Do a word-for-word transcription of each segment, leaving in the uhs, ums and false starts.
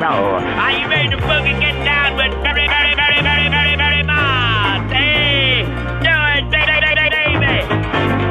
floor. Are you ready to fucking get down with very, very, very, very, very, very much? Hey, do it, baby, baby, baby.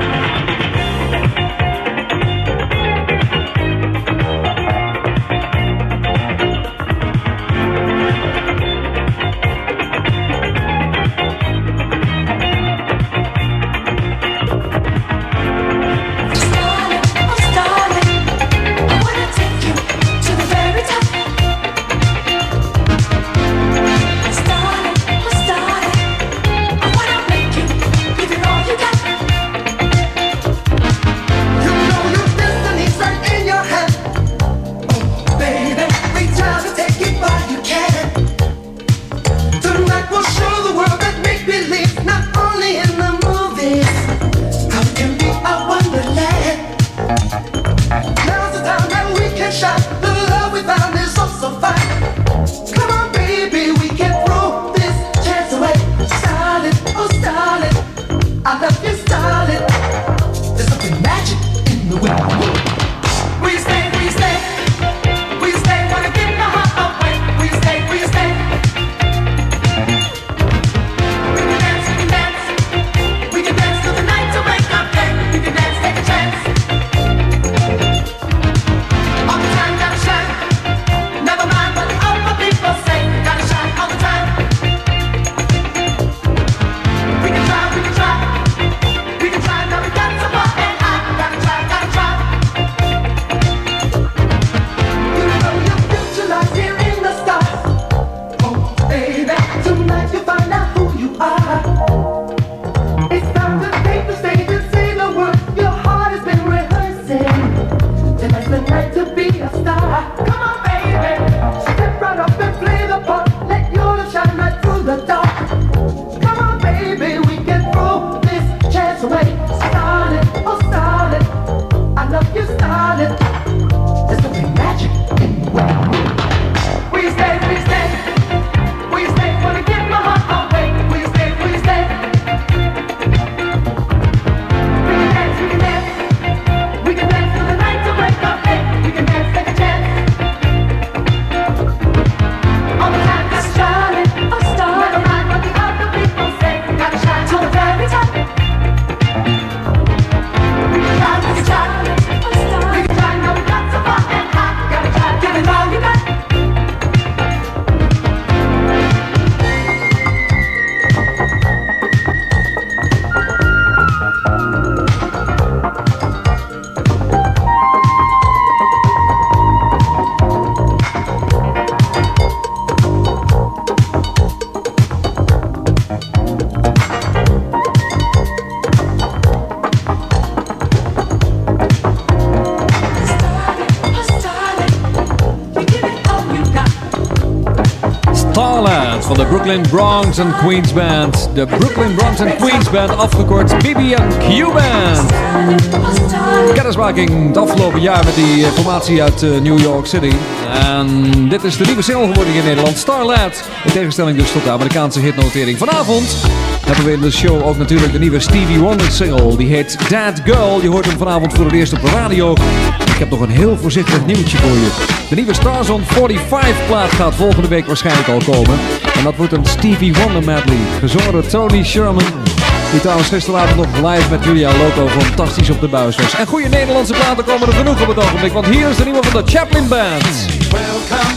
Van de Brooklyn Bronx and Queens Band. De Brooklyn Bronx and Queens Band, afgekort B B and Q Band. Kennismaking het afgelopen jaar met die formatie uit New York City. En dit is de nieuwe single geworden in Nederland, Starlad. In tegenstelling dus tot de Amerikaanse hitnotering. Vanavond hebben we in de show ook natuurlijk de nieuwe Stevie Wonder single. Die heet That Girl. Je hoort hem vanavond voor het eerst op de radio. Ik heb nog een heel voorzichtig nieuwtje voor je. De nieuwe Starzone vijfenveertig plaat gaat volgende week waarschijnlijk al komen. En dat wordt een Stevie Wonder medley. Gezongen door Tony Sherman. Die trouwens gisteravond nog live met Julia Loco fantastisch op de buis was. En goede Nederlandse platen komen er genoeg op het ogenblik. Want hier is de nieuwe van de Chaplin Band. Welcome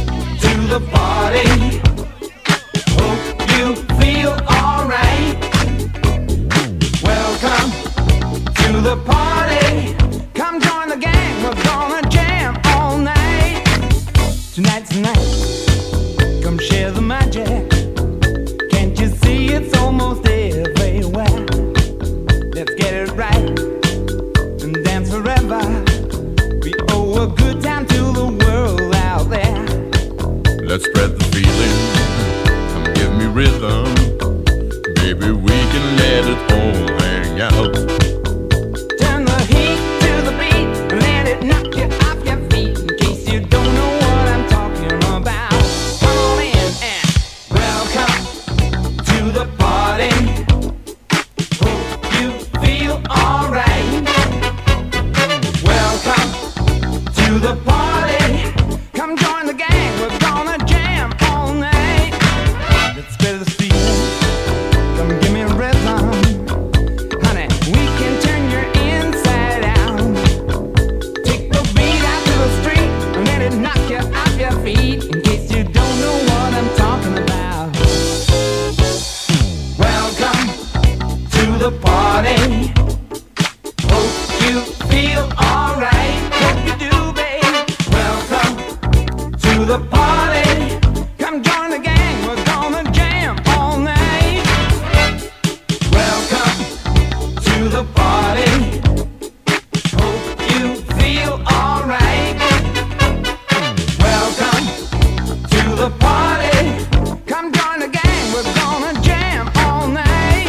to the party. Hope you feel alright. Welcome to the party. Come join the gang. We're gonna jam all night. Tonight's the night. Come share the magic. Can't you see it's almost everywhere? Let's get it right and dance forever. We owe a good time to the world out there. Let's spread the feeling. Come give me rhythm. party. Hope you feel alright. Hope you do, babe. Welcome to the party. Come join the gang. We're gonna jam all night. Welcome to the party. Hope you feel alright. Welcome to the party. Come join the gang. We're gonna jam all night.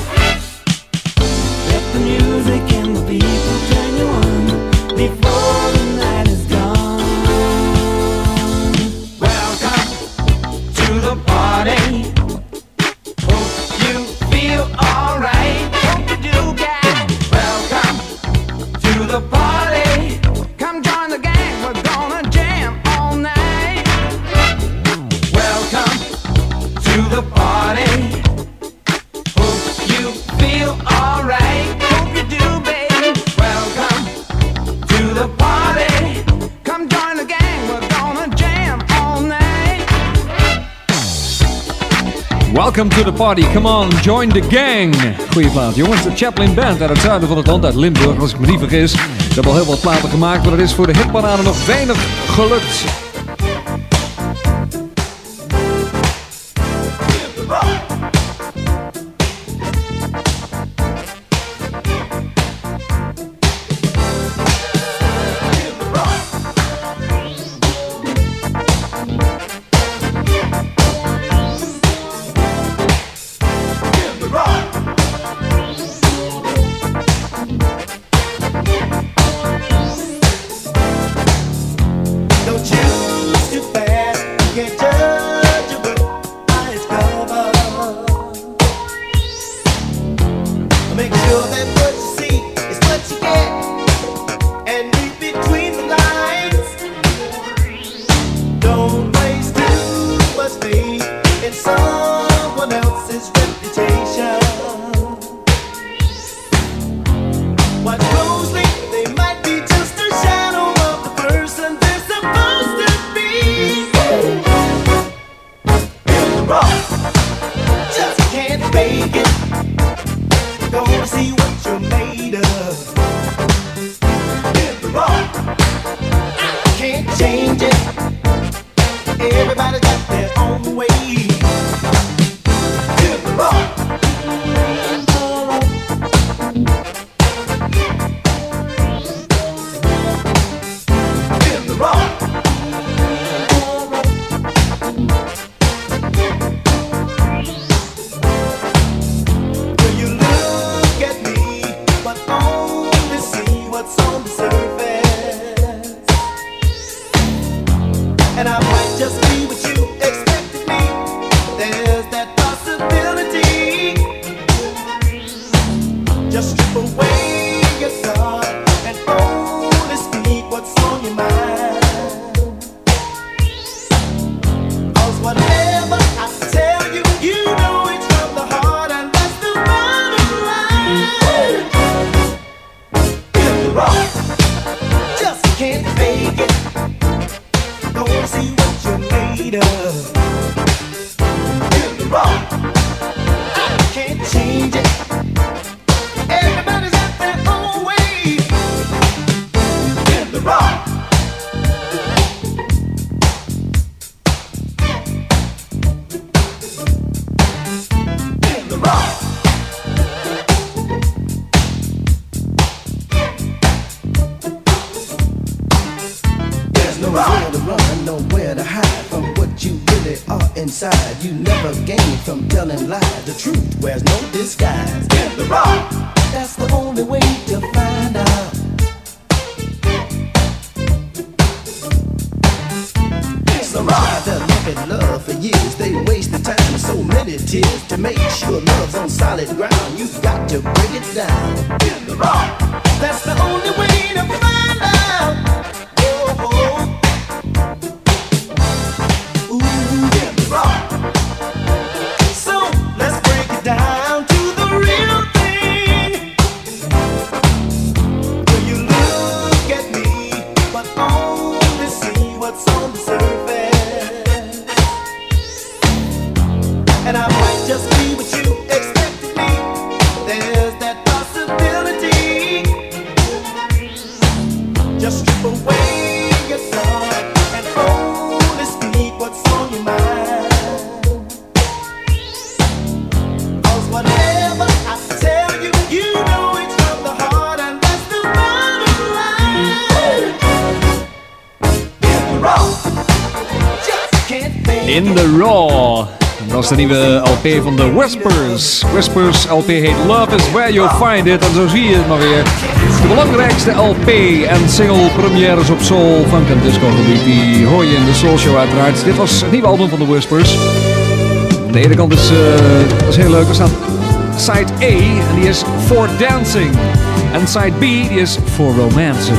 Let the music and the people turn you on before the night is gone. Welcome to the party. Hope you feel alright. Hope you do, guys. Welcome to the party. Come join the gang. We're gonna jam all night. Welcome to the party. Hope you feel alright. Hope you do, baby. Welcome to the party. Come join the gang. We're gonna jam all night. Welcome to the party, come on, join the gang. Goeie plaat, jongens. De Chaplin Band uit het zuiden van het land, uit Limburg, als ik me niet vergis. Ze hebben al heel wat platen gemaakt, maar er is voor de hitparade nog weinig gelukt. Don't choose too fast, can't judge a book by its cover. Make sure that what you see is what you get, and read between the lines. Don't waste too much faith in someone else's reputation. Watch closely, they might be just a shadow of the person they're supposed to be. In the rock, just can't fake it. Gonna see what you're made of. In the rock, I can't change it. Everybody got their own way. In the rock. In the rock. Will you look at me, but only see what's on the surface? And I might just be what you expected me. There's that possibility. Just strip away your guard and only speak what's on your mind. 'Cause whatever I tell you, you know it's from the heart, and that's the bottom line. In the rock, just can't fake it. Gonna see what you're made of. In the rock, I can't change it. Everybody's got their own way. In the rock. In the rock. There's nowhere to run, nowhere to hide from what you really are inside. You never gain from telling lies. The truth wears no disguise. In the rock. That's the only way to find out. Some try to look at love for years. They waste the time and so many tears. To make sure love's on solid ground, you've got to break it down. In the rock. That's the only way to find out. Oh, oh. Ooh, in the rock. So let's break it down to the real thing. Will you look at me, but only see what's on the surface? And I might just be what you expected me. There's that possibility. In the Raw. Dat is de nieuwe L P van de Whispers. Whispers L P heet Love is Where You Find It. En zo zie je het maar weer. De belangrijkste L P en single premières op soul, funk en disco gebied. Die hoor je in de Soul Show uiteraard. Dit was het nieuwe album van de Whispers. De ene kant is, uh, dat is heel leuk. Er staat side A en die is For Dancing. En side B die is For Romancing.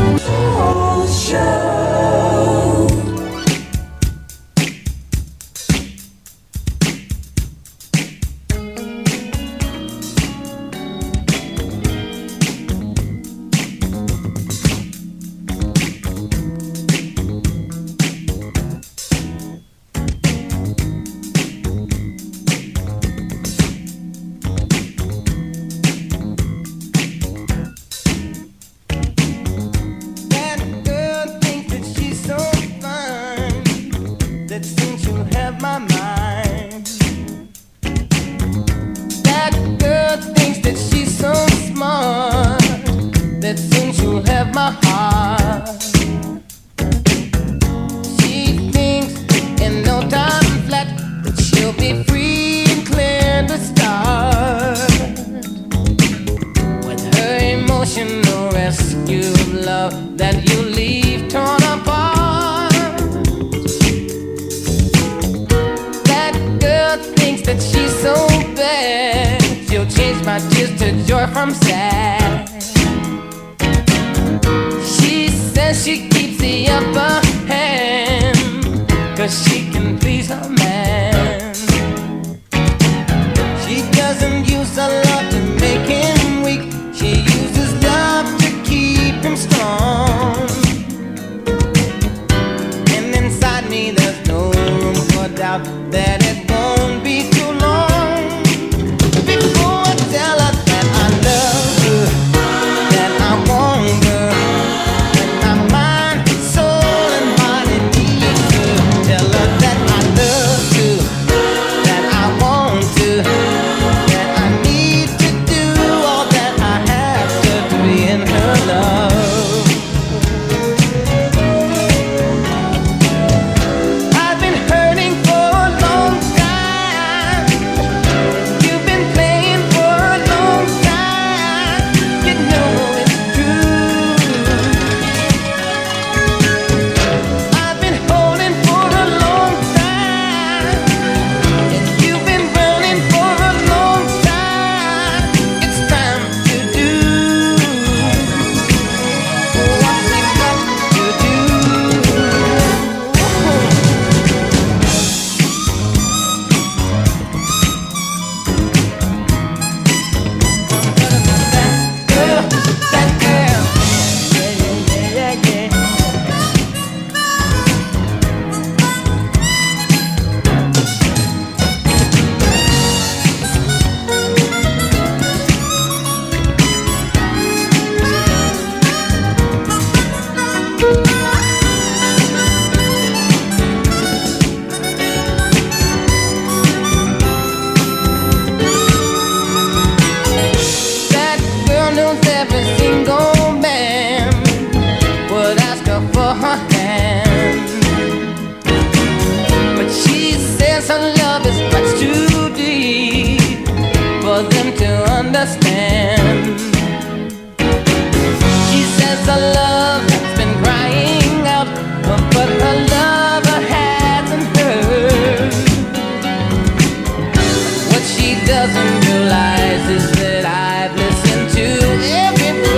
Doesn't realize is that I've listened to every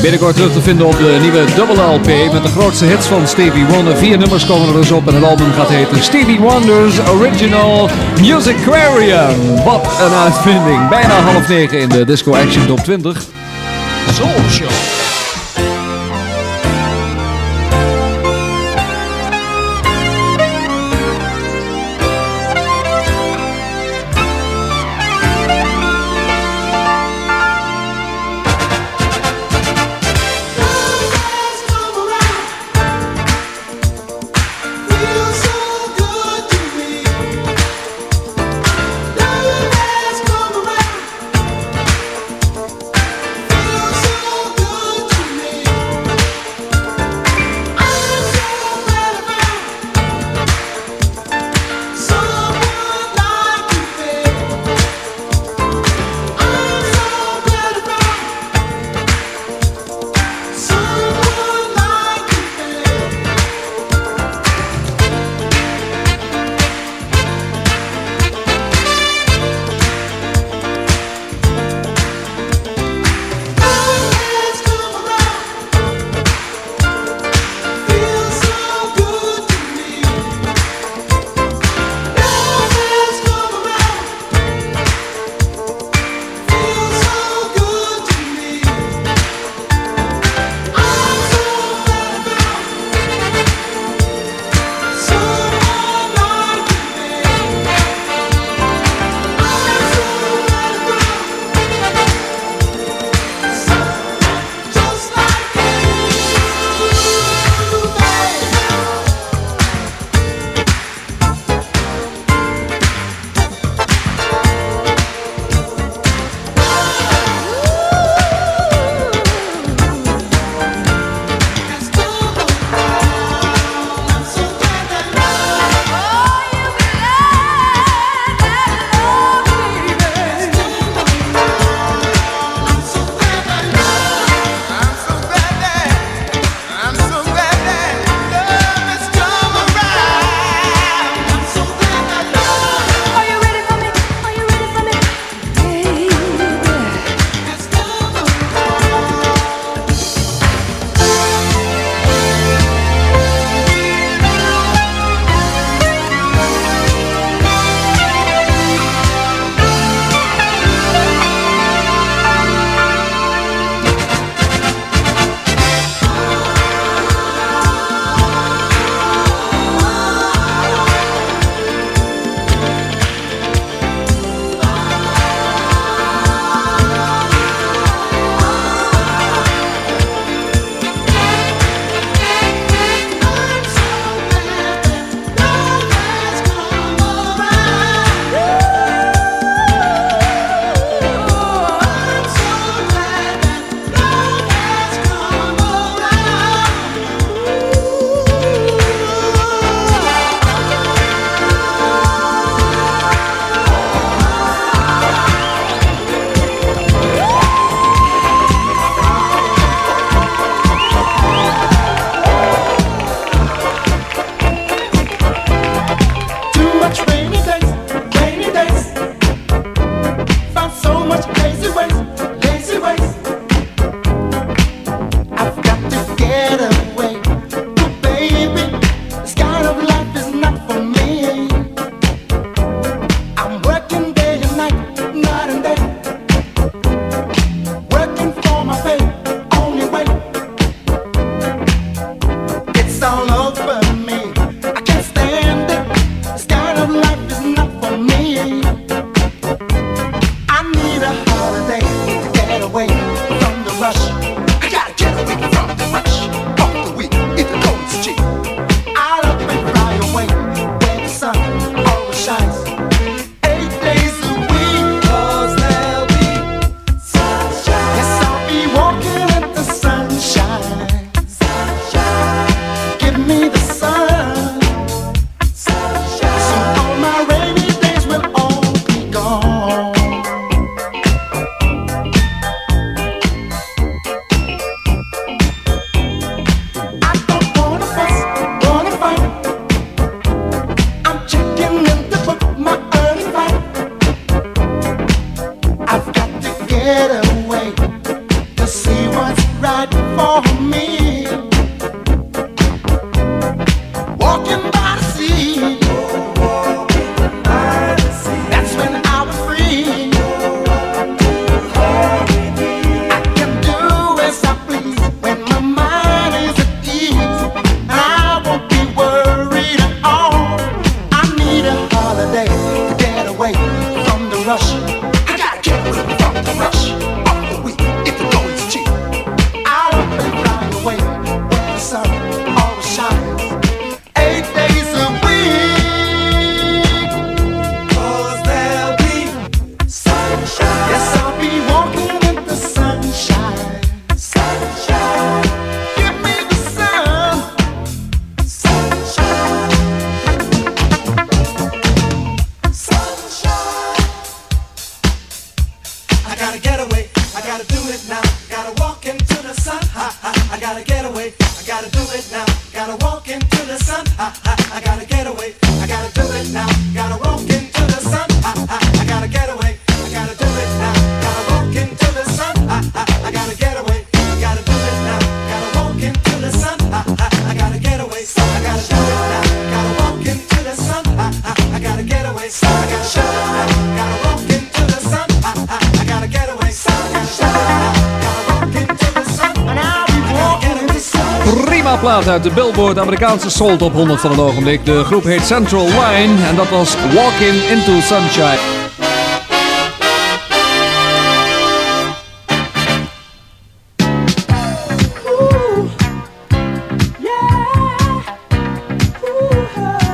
Binnenkort terug te vinden op de nieuwe double L P met de grootste hits van Stevie Wonder. Vier nummers komen er dus op en het album gaat heten Stevie Wonder's Original Musicarium. Wat een uitvinding. Bijna half negen in de Disco Action Top twintig. Soul Show. get away to see what's right. for me. Walking by the sea. That's when I was free. I can do as I please when my mind is at ease. I won't be worried at all. I need a holiday to get away from the rush. I gotta get away from the rush. Off the week if the going's cheap. I want to fly away where the sun always shines. Eight days a week. 'Cause there'll be sunshine. Yes, I'll be walking in the sunshine. Sunshine. Give me the sun. Sunshine. Sunshine. I gotta get away. I gotta do it now. Gotta walk into the sun. Ha, ha. I gotta get away. I gotta do it now. Gotta walk into the sun. Ha, ha. I gotta get away. I gotta do it now. Gotta walk into the sun. Ha, ha. I gotta get away. I gotta do it now. Gotta walk into the sun. Ha, ha. I gotta get away. I gotta do it now. Gotta walk into the sun. Ha, ha. I gotta get away. I gotta do it now. Gotta walk into the sun. Ha, ha. I gotta get away. I gotta do it now. Gotta walk into the sun. Ha, ha. I gotta get away. I gotta do it now. Gotta walk into the sun. And I'll be walking in the sun. Prima plaat uit de Billboard Amerikaanse Soul Top honderd van het ogenblik. De groep heet Central Line en dat was Walking into Sunshine. Ooh, yeah. Ooh,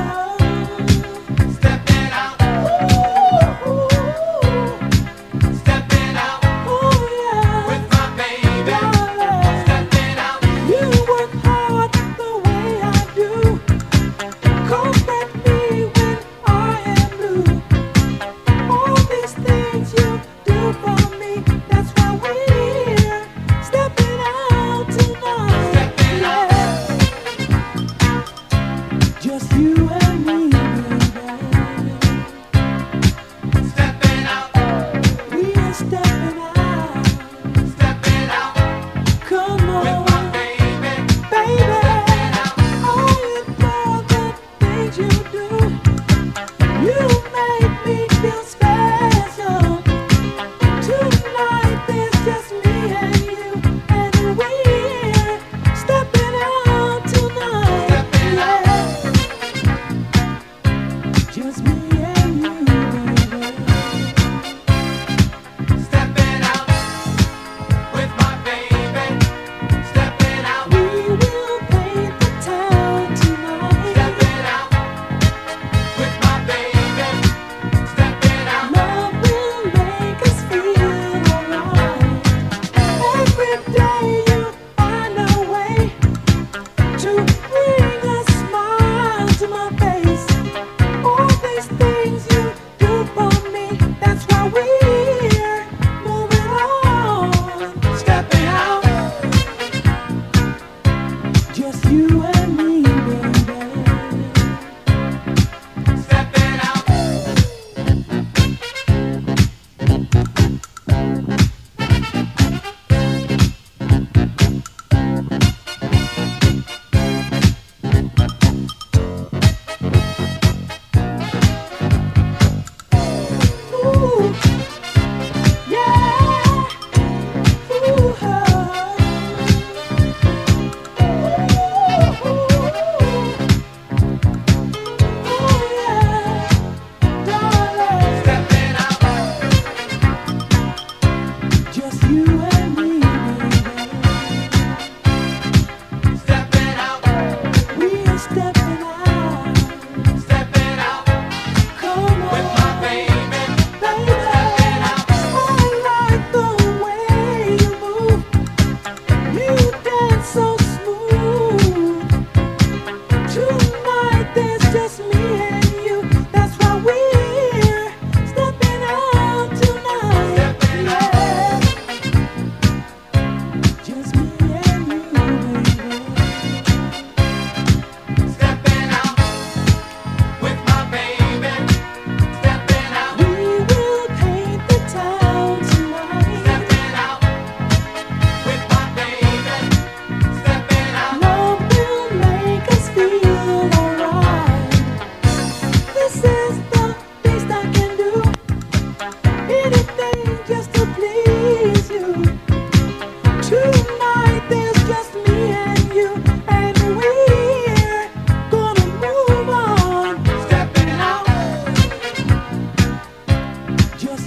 stepping out. Ooh, stepping out. Ooh, yeah. With my baby. Stepping out. You work hard the way I do. Comfort me when I am blue.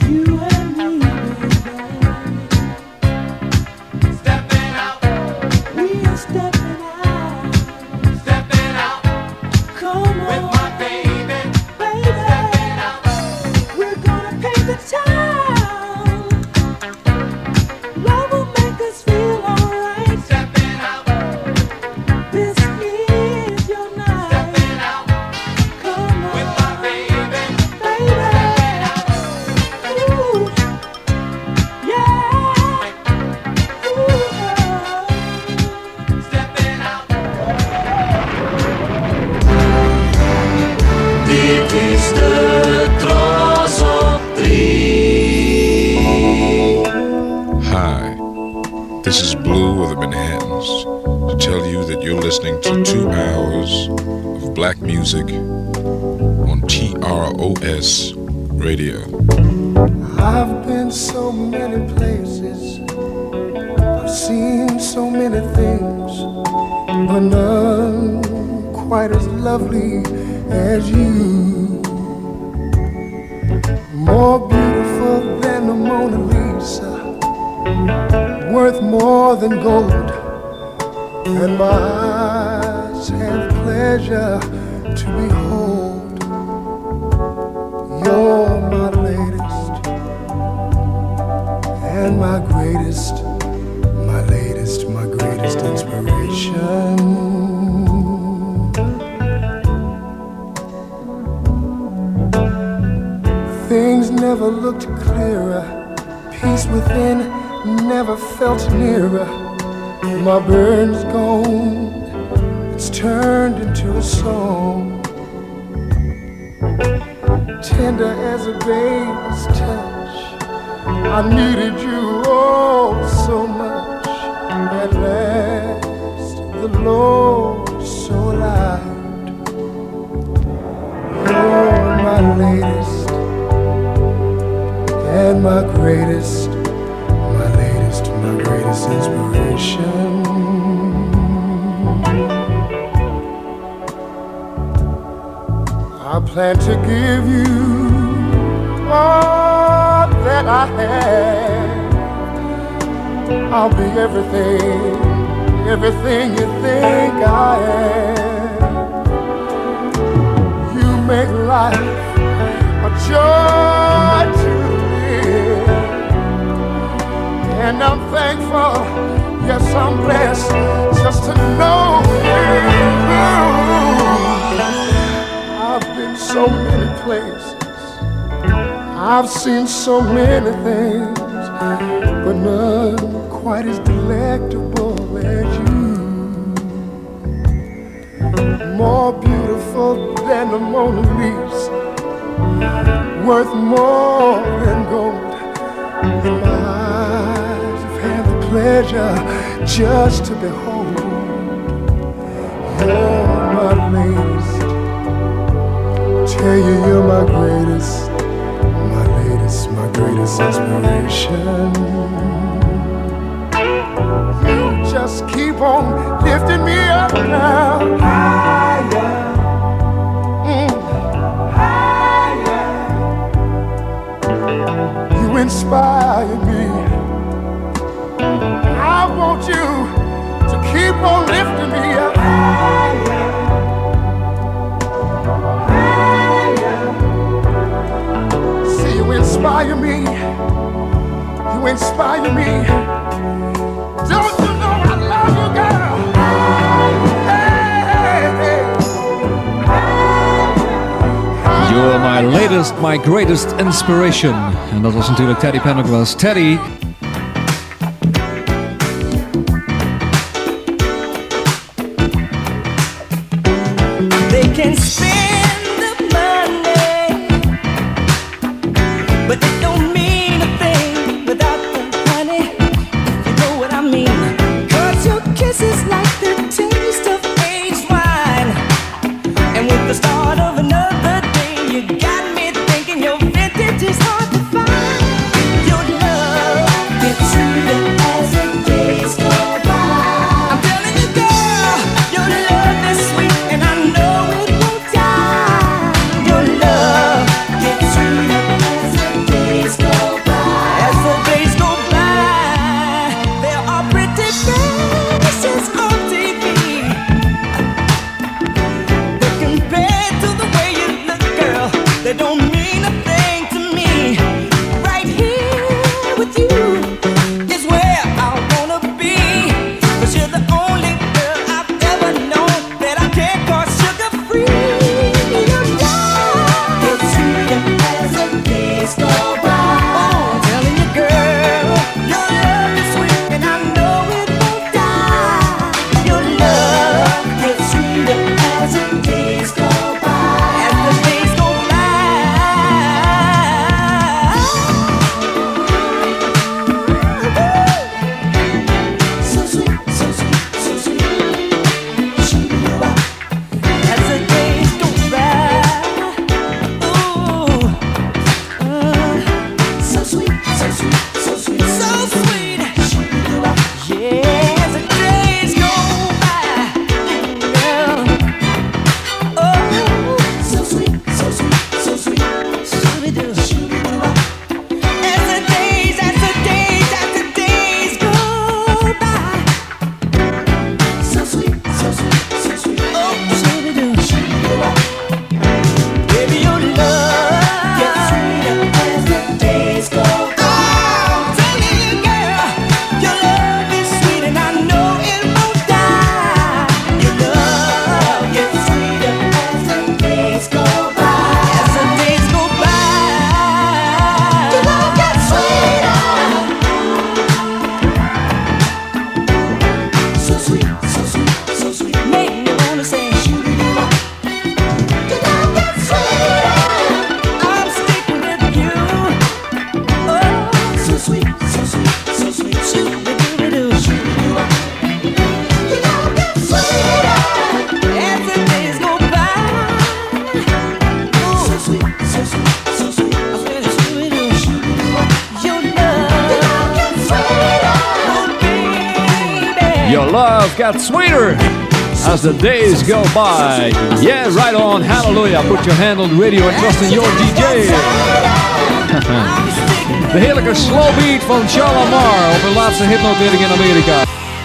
Music on T R O S Radio. I've been so many places, I've seen so many things, but none quite as lovely as you. More beautiful than the Mona Lisa, worth more than gold, and my eyes have pleasure to behold. You're my latest and my greatest, my latest, my greatest inspiration. Things never looked clearer, peace within never felt nearer. My burn's gone, it's turned into a song, tender as a baby's touch. I needed you oh so much. At last the Lord so alive. You're my latest and my greatest, my latest, my greatest inspiration. I plan to give you all that I have. I'll be everything, everything you think I am. You make life a joy to live, and I'm thankful, yes I'm blessed, just to know you. I've been so many places, I've seen so many things, but none quite as delectable as you. More beautiful than the Mona Lisa, worth more than gold. And my eyes have had the pleasure just to behold. You're my latest, tell you you're my greatest, my latest, my greatest inspiration. You just keep on lifting me up now, higher, mm. higher. You inspire me. I want you to keep on lifting me up, higher. You inspire me, you inspire me. Don't you know I love you, girl? Hey, hey, hey. You're my latest, my greatest inspiration. En dat was natuurlijk Teddy Pendergrass. Teddy. They can spend the money, but it don't mean a thing without the honey, if you know what I mean. 'Cause your kiss is like the taste of aged wine, and with the start of another day, you got me thinking your vintage is hard to find. Your love Your love gets sweeter as the days go by. Yeah, right on. Hallelujah. Put your hand on the radio and trust in your D J. De heerlijke slow beat van Sean Lamar op hun laatste hitnotering in Amerika.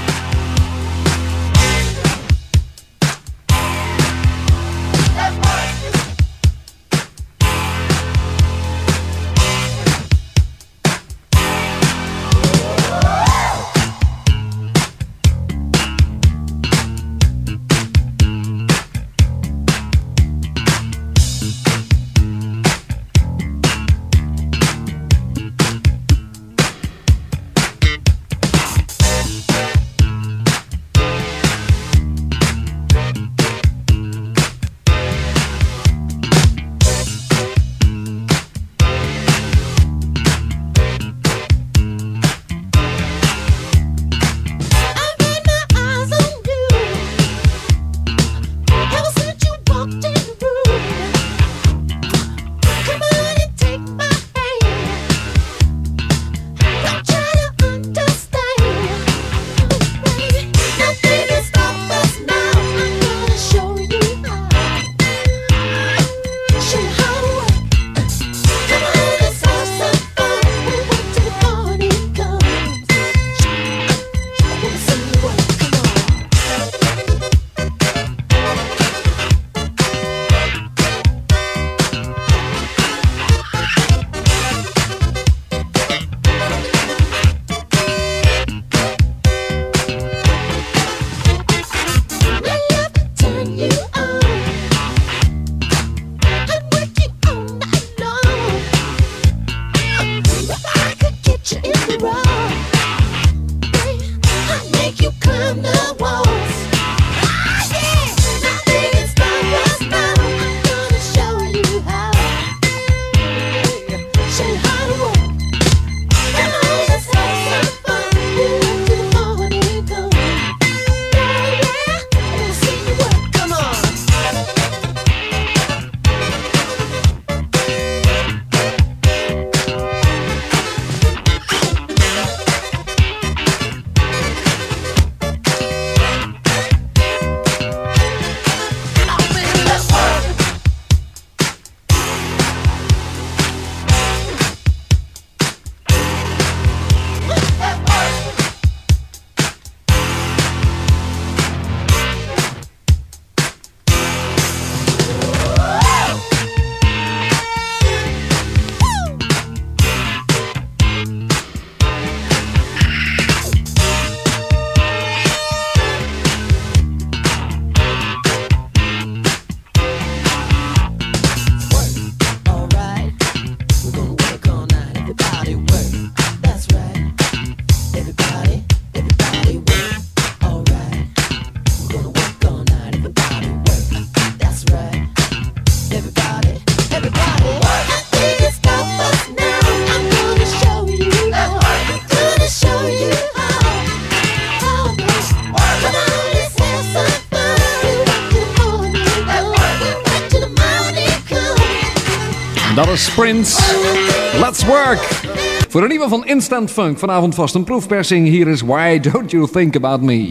Dat is Prince. Let's work. Voor een nieuwe van Instant Funk. Vanavond vast een proefpersing. Hier is Why Don't You Think About Me.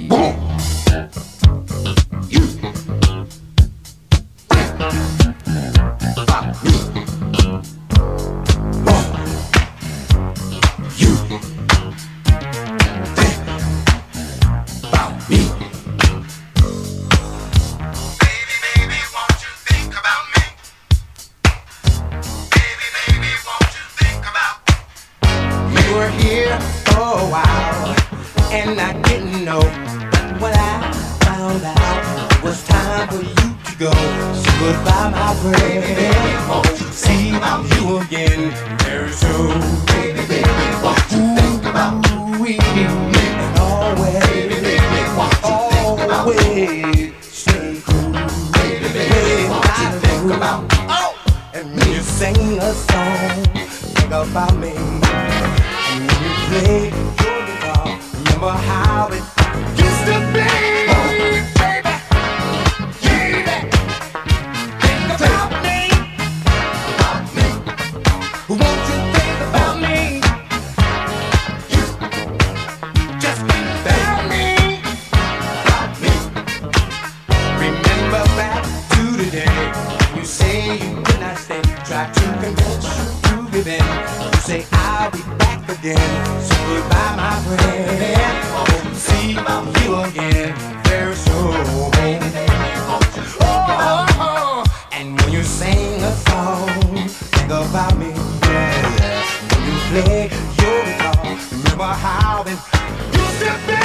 say I'll be back again. So goodbye, my friend. Hope to see you again very soon. Oh, oh, oh. And when you sing a song, think about me. Yeah, yeah. When you play your guitar, remember how it used to be.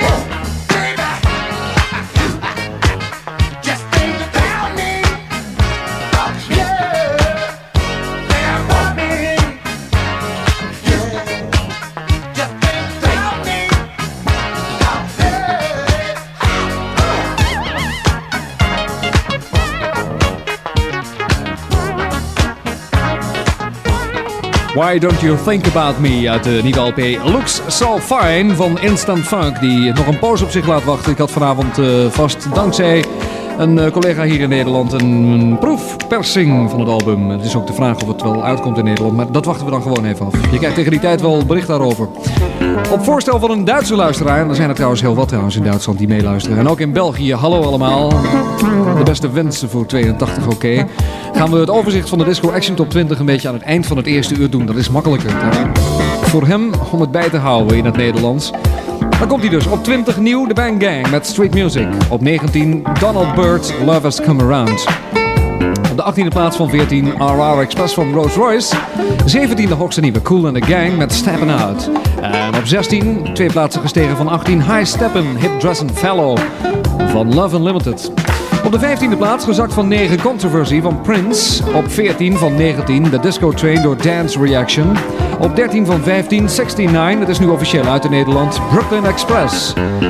Why Don't You Think About Me uit de nieuwe L P Looks So Fine van Instant Funk, die nog een poos op zich laat wachten. Ik had vanavond uh, vast dankzij een uh, collega hier in Nederland een proefpersing van het album. Het is ook de vraag of het wel uitkomt in Nederland, maar dat wachten we dan gewoon even af. Je krijgt tegen die tijd wel bericht daarover. Op voorstel van een Duitse luisteraar, en er zijn er trouwens heel wat trouwens in Duitsland die meeluisteren. En ook in België, hallo allemaal. De beste wensen voor tweeëntachtig, oké. Okay. Gaan we het overzicht van de Disco Action Top twintig een beetje aan het eind van het eerste uur doen. Dat is makkelijker. Hè? Voor hem om het bij te houden in het Nederlands. Dan komt hij dus op twintig nieuw, de Bang Gang met Street Music. Op negentien Donald Byrd, Love Has Come Around. Op de achttiende plaats van veertien R R Express van Rolls Royce. zeventien de hoogste nieuwe Kool and the Gang met Steppin' Out. En op zestien, twee plaatsen gestegen van achttien, High Steppin' Hip Dressin' Fellow van Love Unlimited. Op de vijftiende plaats gezakt van negen Controversy van Prince. Op veertien van negentien The Disco Train door Dance Reaction. Op dertien van vijftien sixty-nine, het is nu officieel uit in Nederland, Brooklyn Express.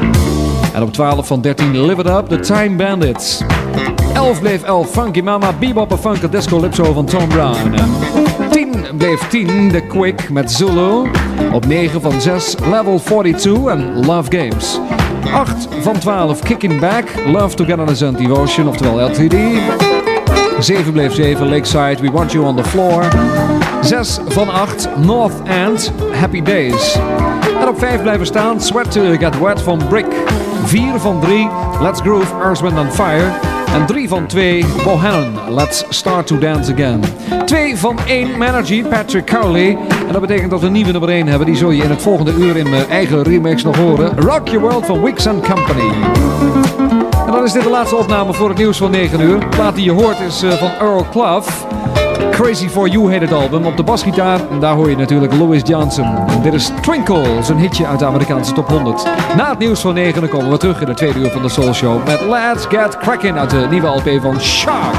En op twaalf van dertien Live It Up, The Time Bandits. elf bleef elf Funky Mama, Bebop a Funk, Disco Lipso van Tom Brown. En tien bleef tien The Quick met Zulu. Op negen van zes Level forty-two en Love Games. acht van twaalf Kicking Back, Love Together as a Devotion, oftewel L T D. zeven bleef zeven Lakeside, We Want You on the Floor. zes van acht North End, Happy Days. En op vijf blijven staan Sweat to Get Wet van Brick. vier van drie Let's Groove, Earth, Wind and Fire. En drie van twee Bohannon, Let's Start to Dance Again. twee van één Manergy, Patrick Cowley. En dat betekent dat we een nieuwe nummer één hebben. Die zul je in het volgende uur in mijn eigen remix nog horen. Rock Your World van Weeks and Company. En dan is dit de laatste opname voor het nieuws van negen uur. De plaat die je hoort is uh, van Earl Clough. Crazy For You heet het album. Op de basgitaar, en daar hoor je natuurlijk Louis Johnson. En dit is Twinkle, zijn hitje uit de Amerikaanse top honderd. Na het nieuws van negen komen we terug in de tweede uur van de Soul Show met Let's Get Crackin' uit de nieuwe L P van Shark.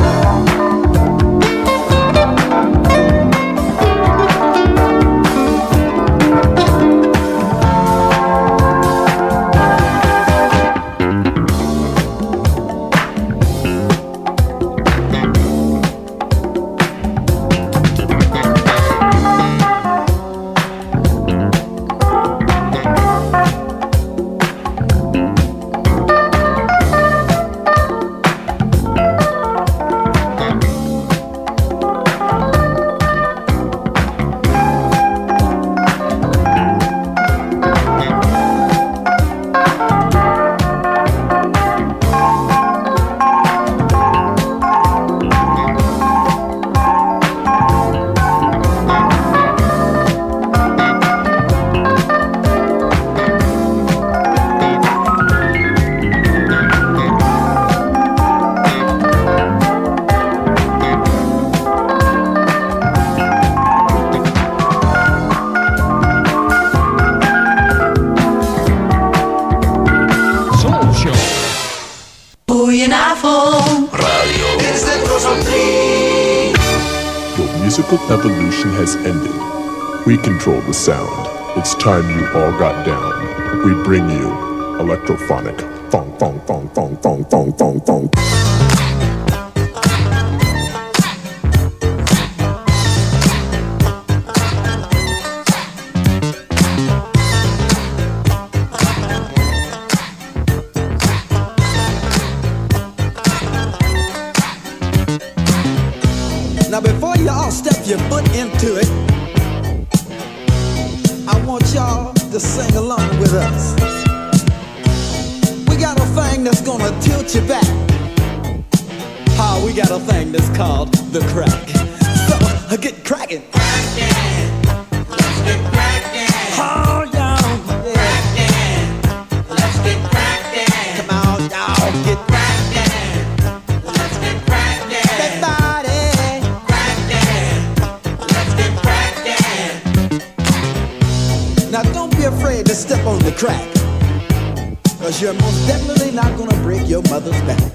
Evolution has ended. We control the sound. It's time you all got down. We bring you electrophonic thong thong thong thong thong thong thong thong. Now before y'all step your foot into it, I want y'all to sing along with us. We got a thing that's gonna tilt you back. How we got a thing that's called the crack. So get cracking. Crackin'. Now don't be afraid to step on the crack, cause you're most definitely not gonna break your mother's back.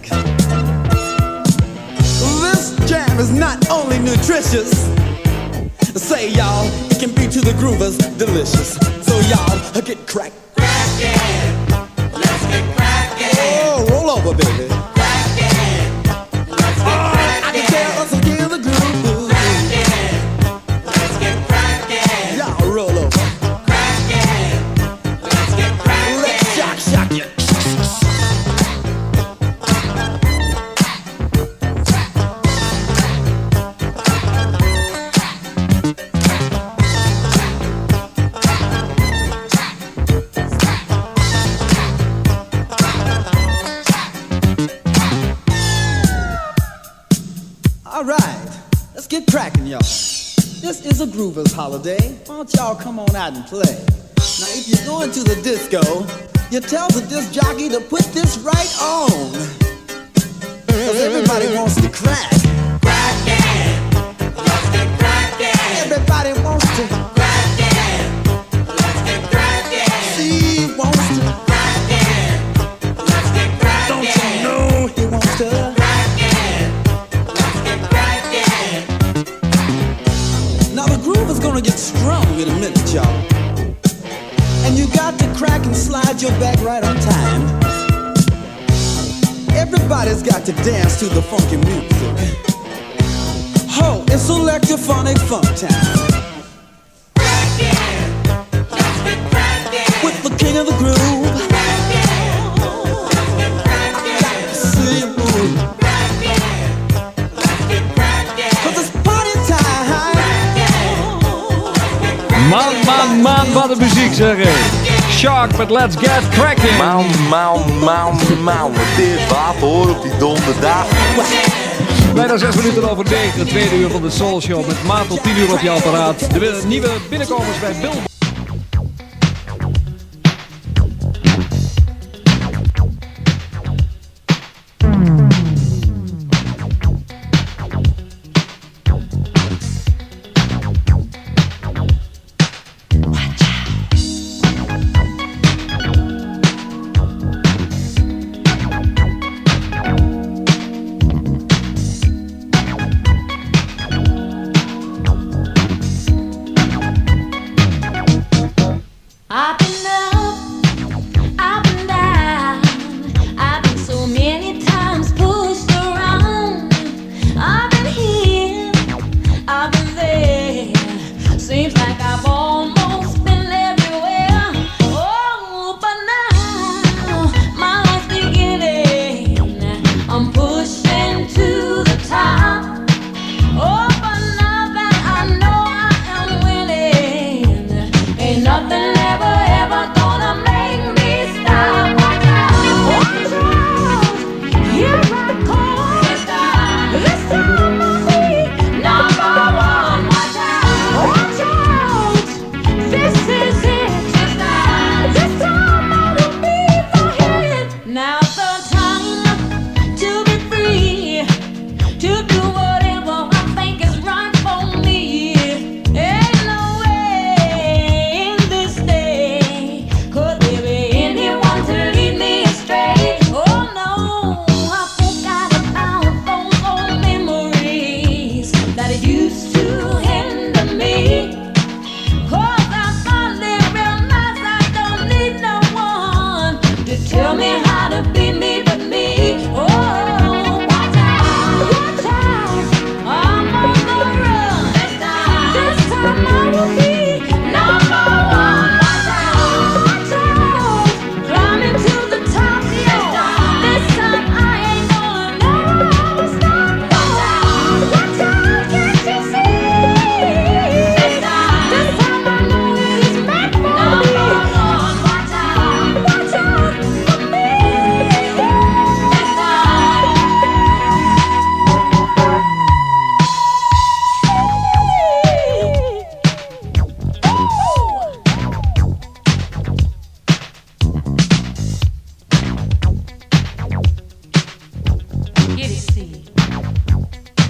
This jam is not only nutritious, say y'all, it can be to the groovers delicious. So y'all, get crack. Crackin', let's get crackin'. Oh, roll over, baby. Crackin', let's get crackin'. I can tell us again the groove. Crackin', let's get crackin'. Y'all roll over. Crackin', let's get crackin'. Let's shock, shock you. All right, let's get cracking, y'all. This is a Groovers holiday. Why don't y'all come on out and play? Now, if you're going to the disco, you tell the disc jockey to put this right on, cause everybody wants to crack. Crackin', let's get crackin'. Everybody wants to. Crackin', let's get crackin'. Steve wants to. Crackin', let's get crackin'. Don't you know he wants to? Now the groove is gonna get strong in a minute, y'all. And you got to crack and slide your back right on time. Everybody's got to dance to the funky music. Ho, it's electrophonic funk time. Crackin', let's get crackin'. With the king of the groove. Crackin', let's get crackin'. See you move. Crackin', let's get crackin'. Cause it's party time. Man, man, man, wat een muziek zeg hé. Shark met Let's Get Cracking. Mauw, mauw, mauw, mauw. Het is wat hoor op die donderdag. Bijna zes minuten over negen, het tweede uur van de Soul Show. Met maat tot tien uur op je apparaat. De nieuwe binnenkomers bij Bill.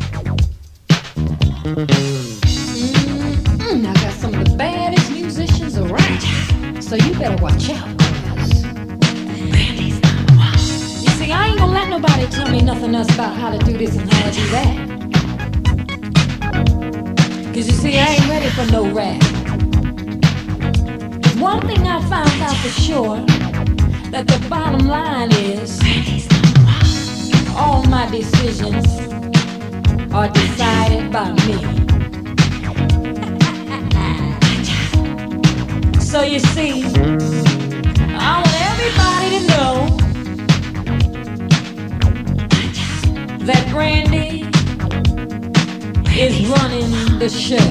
Mm-hmm. I got some of the baddest musicians a rat, so you better watch out. You see, I ain't gonna let nobody tell me nothing else about how to do this and how to do that. Cause you see, I ain't ready for no rat. But one thing I found out for sure, that the bottom line is, all my decisions are decided by me. So you see, I want everybody to know that Brandy is running the show.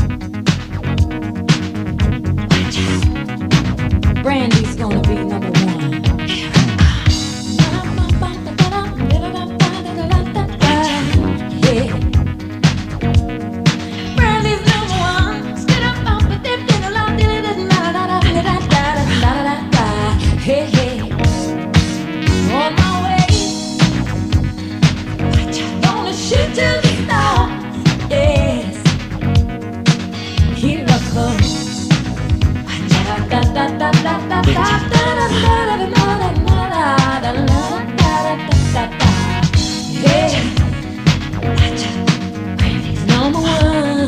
Brandy's gonna be number one. Hey, hey, on my way, gonna shoot to the star, yes, here I come, da da da da da da da da da, hey, number one,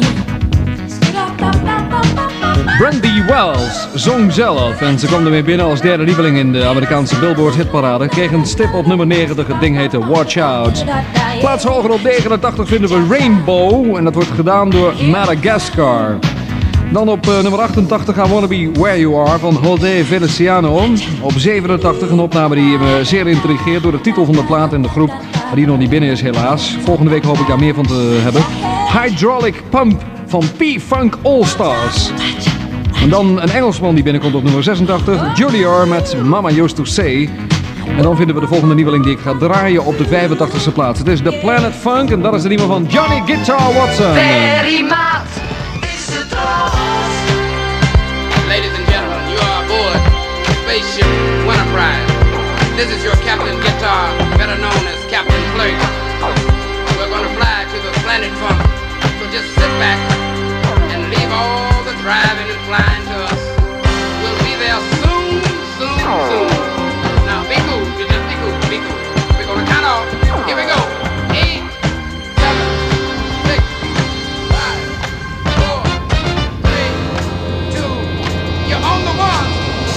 Brandy Wells zong zelf en ze kwam ermee binnen als derde lieveling in de Amerikaanse Billboard hitparade. Kreeg een stip op nummer negentig, het ding heette Watch Out. Plaats hoger op negenentachtig vinden we Rainbow en dat wordt gedaan door Madagascar. Dan op uh, nummer achtentachtig I Wanna Be Where You Are van José Feliciano. Op zevenentachtig een opname die me zeer intrigeert door de titel van de plaat en de groep, maar die nog niet binnen is helaas. Volgende week hoop ik daar meer van te hebben. Hydraulic Pump van P-Funk All Stars. En dan een Engelsman die binnenkomt op nummer zesentachtig, Juliar met Mama Used to Say. En dan vinden we de volgende nieuweling die ik ga draaien op de vijfentachtigste plaats. Het is The Planet Funk en dat is de nieuwe van Johnny Guitar Watson. Very much is the toss. Ladies and gentlemen, you are aboard Spaceship Enterprise. This is your Captain Guitar, better known as Captain Flirt. We're going to fly to the Planet Funk, so just sit back and leave all the driving and flying to us. We'll be there soon, soon, soon. Now be cool, you just be cool, be cool. We're gonna count off. Here we go. Eight, seven, six, five, four, three, two. You're on the one.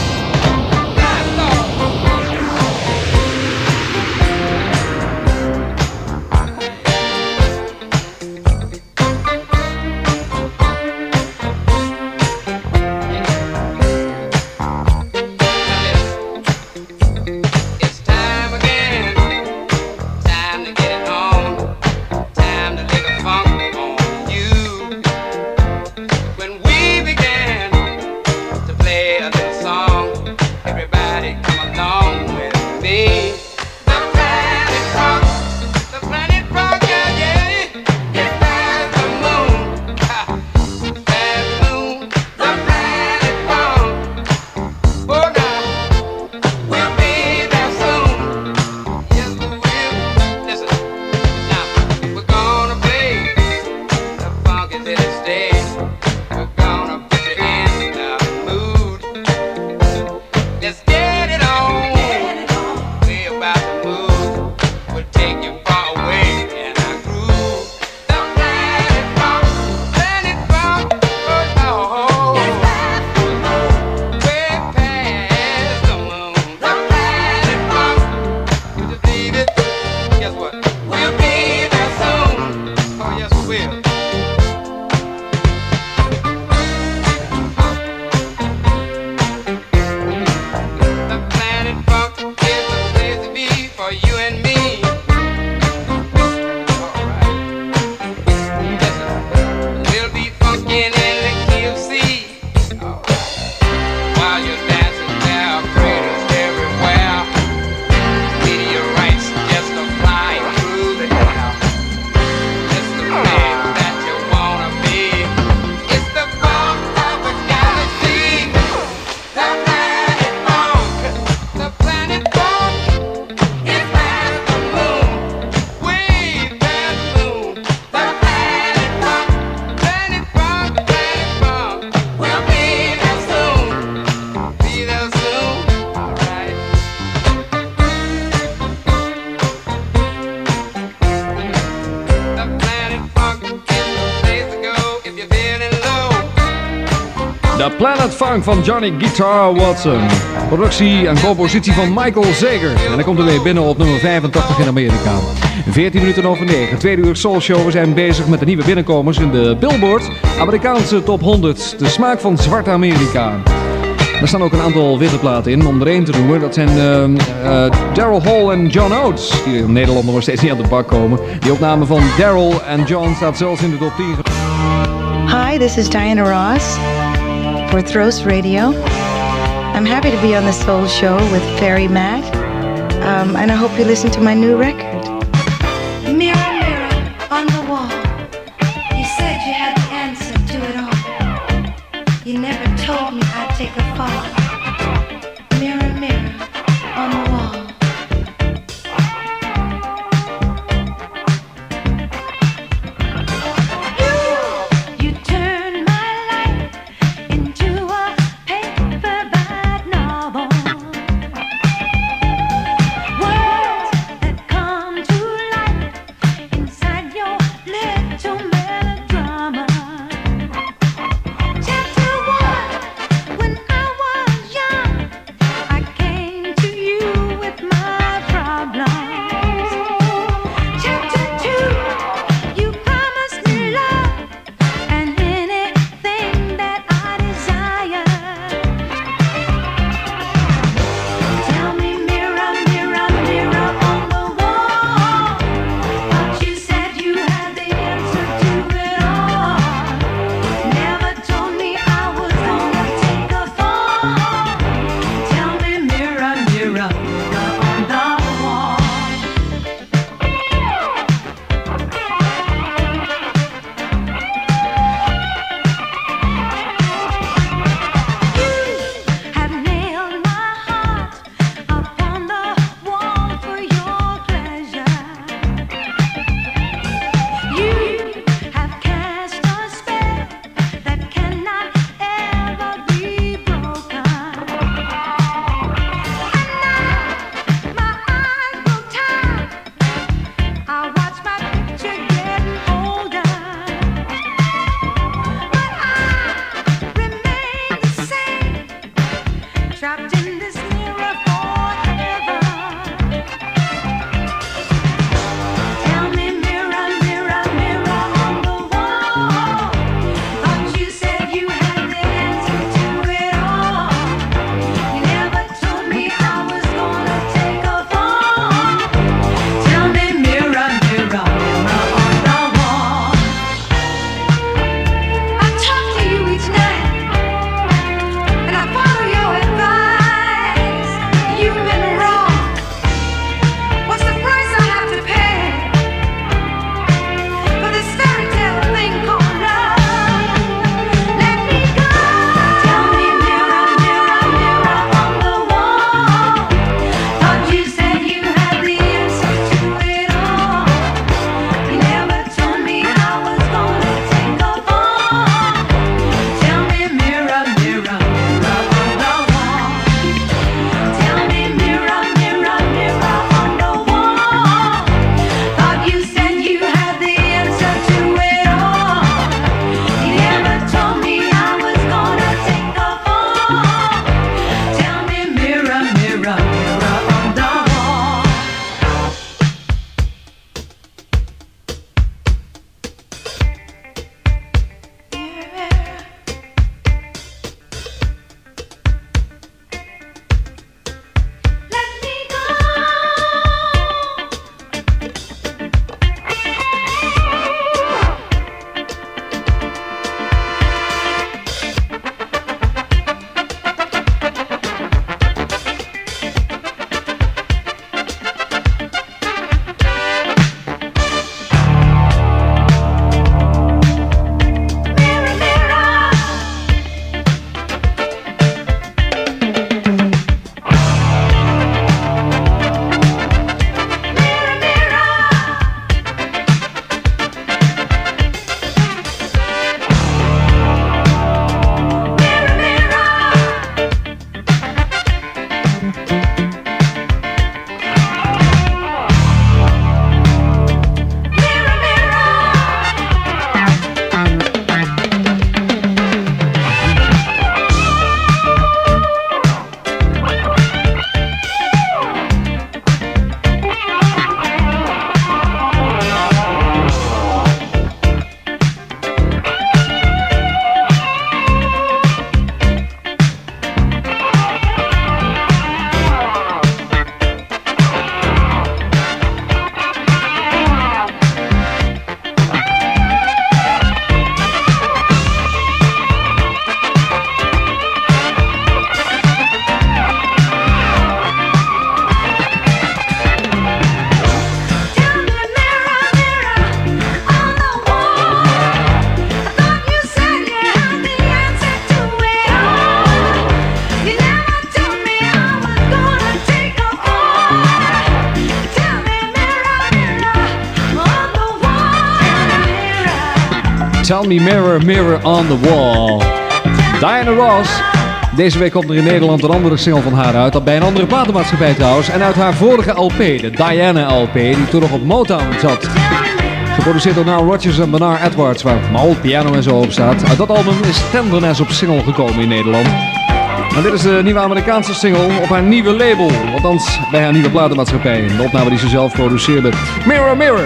Blast off. We're gonna put your The Planet Funk van Johnny Guitar Watson. Productie en compositie van Michael Zager. En hij komt er weer binnen op nummer vijfentachtig in Amerika. veertien minuten over negen, tweede uur Soul Show. We zijn bezig met de nieuwe binnenkomers in de Billboard Amerikaanse top honderd. De smaak van zwarte Amerika. Er staan ook een aantal witte platen in, om er één te noemen. Dat zijn uh, uh, Daryl Hall en John Oates, die in Nederland nog steeds niet aan de bak komen. Die opname van Daryl en John staat zelfs in de top tien. Hi, this is Diana Ross for Throws Radio. I'm happy to be on the Soul Show with Fairy Matt, um, and I hope you listen to my new record. Mirror, mirror on the wall, you said you had the answer to it all. You never told me I'd take a fall. Mirror, mirror on the wall. Chapter one, when I was Tell me mirror, mirror on the wall. Diana Ross. Deze week komt er in Nederland een andere single van haar uit. Dat bij een andere platenmaatschappij trouwens. En uit haar vorige L P, de Diana L P, die toen nog op Motown zat. Geproduceerd door Nile Rodgers en Bernard Edwards, waar mal, piano en zo op staat. Uit dat album is Tenderness op single gekomen in Nederland. En dit is de nieuwe Amerikaanse single op haar nieuwe label. Althans, bij haar nieuwe platenmaatschappij. De opname die ze zelf produceerde. Mirror, Mirror.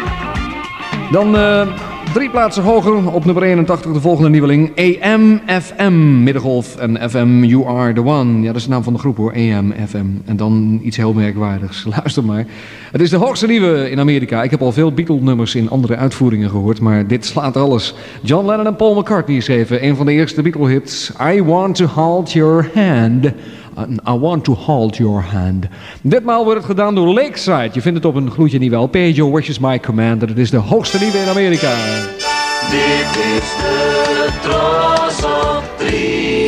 Dan uh, drie plaatsen hoger op nummer eenentachtig de volgende nieuweling. A M F M, middengolf en F M, You Are The One. Ja, dat is de naam van de groep hoor, A M F M. En dan iets heel merkwaardigs. Luister maar. Het is de hoogste nieuwe in Amerika. Ik heb al veel Beatle-nummers in andere uitvoeringen gehoord, maar dit slaat alles. John Lennon en Paul McCartney schreven een van de eerste Beatle-hits. I Want To Hold Your Hand. I Want To Hold Your Hand. Ditmaal wordt het gedaan door Lakeside. Je vindt het op een gloedje nieuwe L P. Your Wish Is My Command. En het is de hoogste nieuwe in Amerika. Dit is de Tros op drie.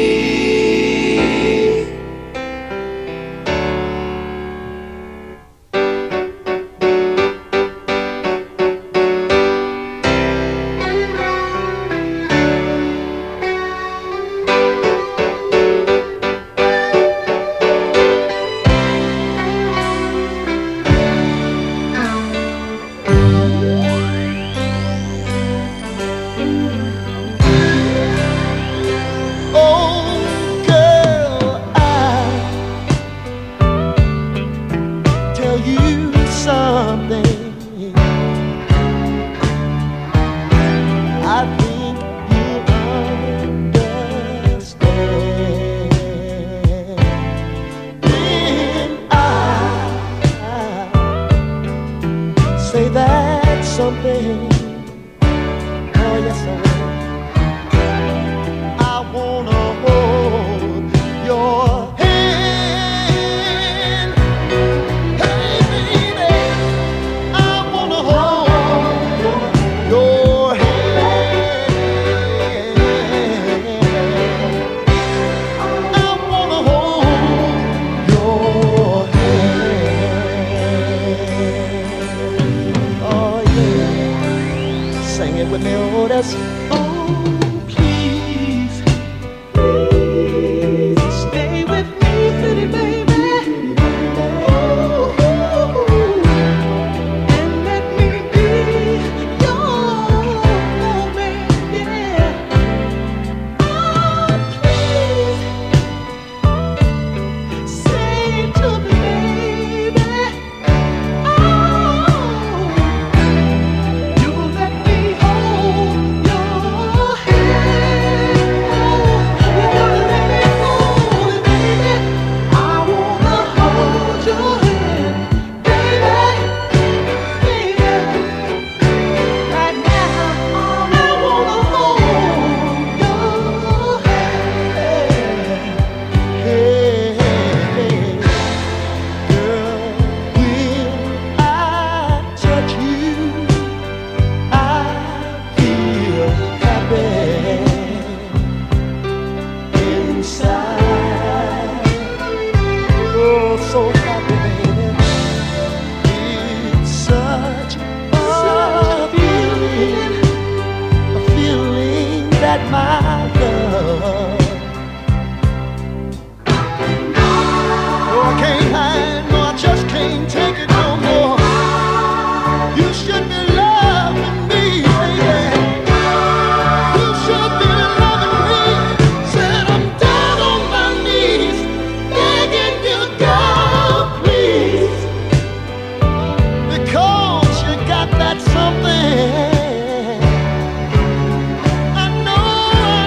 That something I know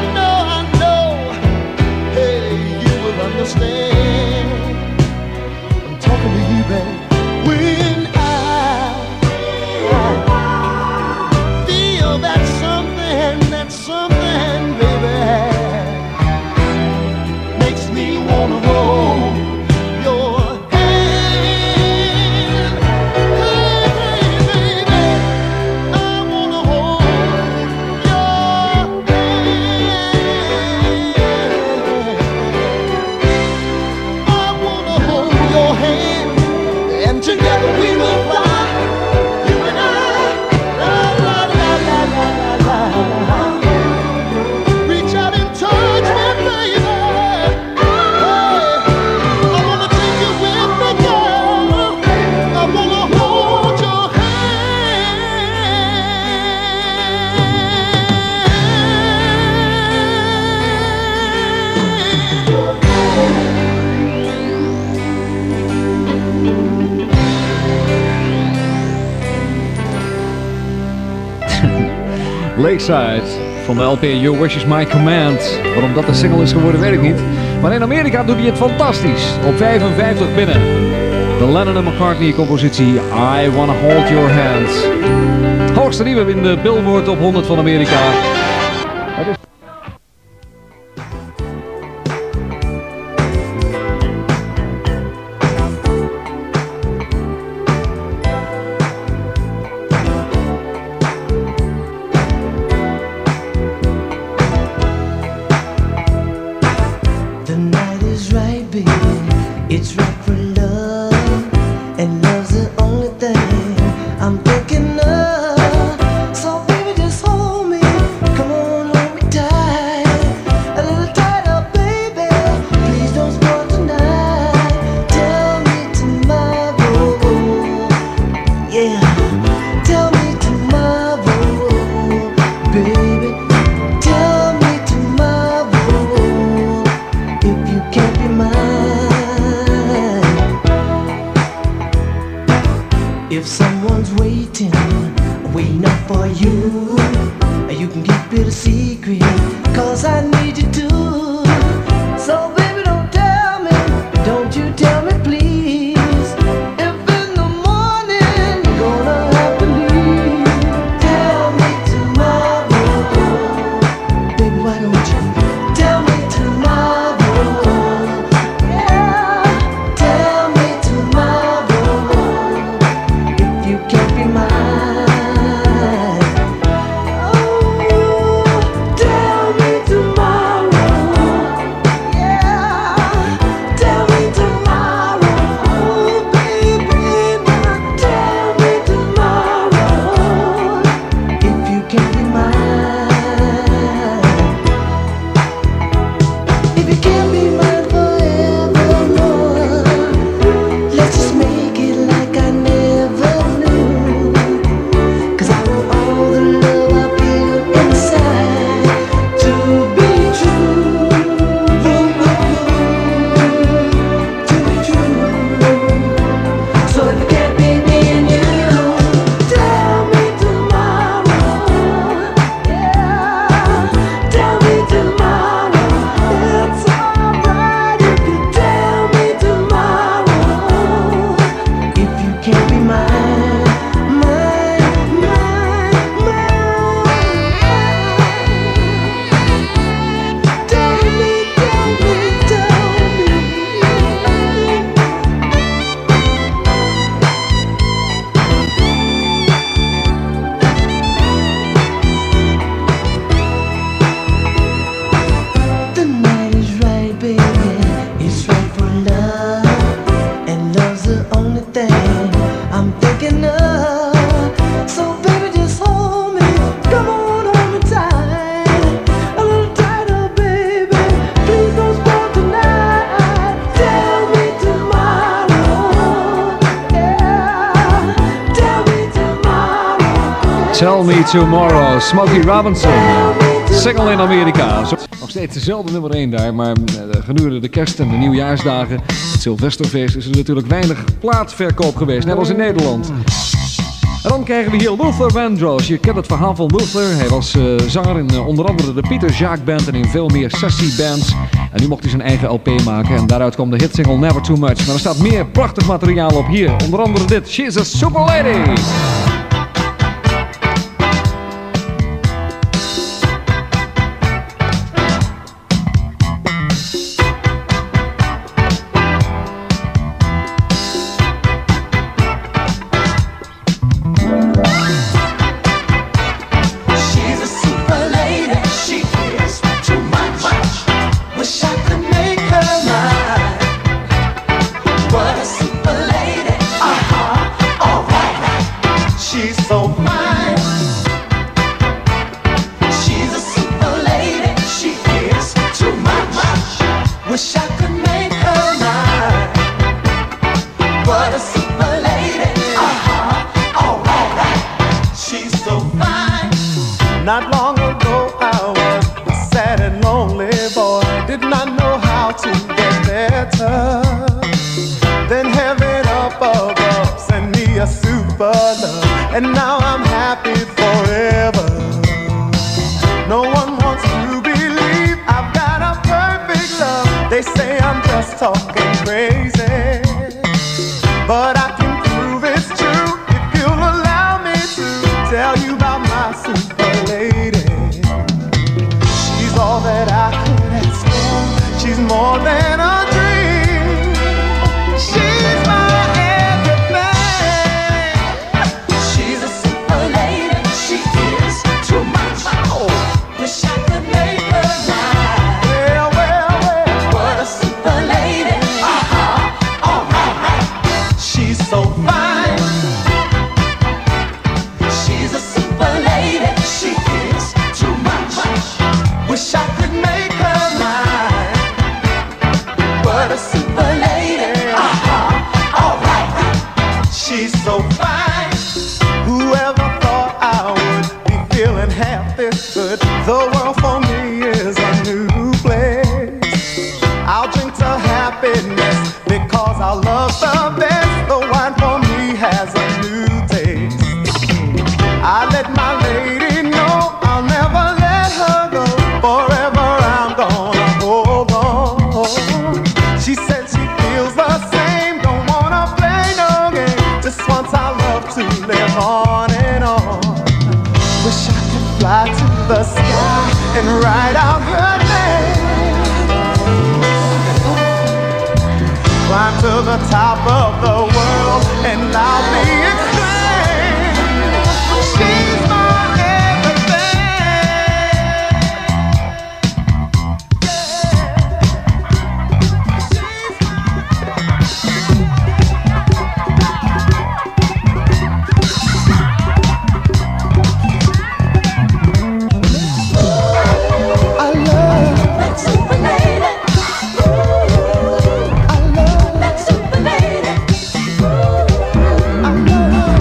Lakeside van de L P Your Wish Is My Command. Waarom dat de single is geworden weet ik niet. Maar in Amerika doet hij het fantastisch. Op vijfenvijftig binnen. De Lennon en McCartney compositie I Wanna Hold Your Hand. Hoogste nieuwe in de Billboard Top honderd van Amerika. Het is... Tell Me Tomorrow, Smokey Robinson, single in Amerika. Nog steeds dezelfde nummer één daar, maar gedurende de kerst en de nieuwjaarsdagen, het Silvesterfeest, is er natuurlijk weinig plaatverkoop geweest, net als in Nederland. En dan krijgen we hier Luther Vandross. Je kent het verhaal van Luther. Hij was uh, zanger in uh, onder andere de Peter Jacques Band en in veel meer sessiebands. En nu mocht hij zijn eigen L P maken en daaruit kwam de hitsingle Never Too Much. Maar er staat meer prachtig materiaal op hier. Onder andere dit, She's a Super Lady. Not long ago I was a sad and lonely boy. Did not know how to get better. Then heaven up above sent me a super love, and now I'm happy forever. They say I'm just talking crazy, but I can prove it's true if you'll allow me to tell you about my super lady. She's all that I could ask for. She's more than a dream. She's my everything. She's a super lady. She is too much. Oh, wish I could make her mine. Well, well, well, what a super lady. Uh-huh, all right, right. She's so fine. She's a super lady. She is too much. Wish I could make her mine. What a super lady. Uh-huh, all right, right. She's so fine. Whoever thought I would be feeling half this good? The world for me is a new place. I'll drink to happiness because I love the best. The wine for me has a new taste. I let my lady know I'll never let her go. Forever I'm gonna hold on. She said she feels the same. Don't wanna play no game. Just wants our love to live on and on. Wish I could fly to the sky and write out her name. Climb to the top of the world and loudly exclaim, she's my everything. I love that super lady. I love that super lady. I love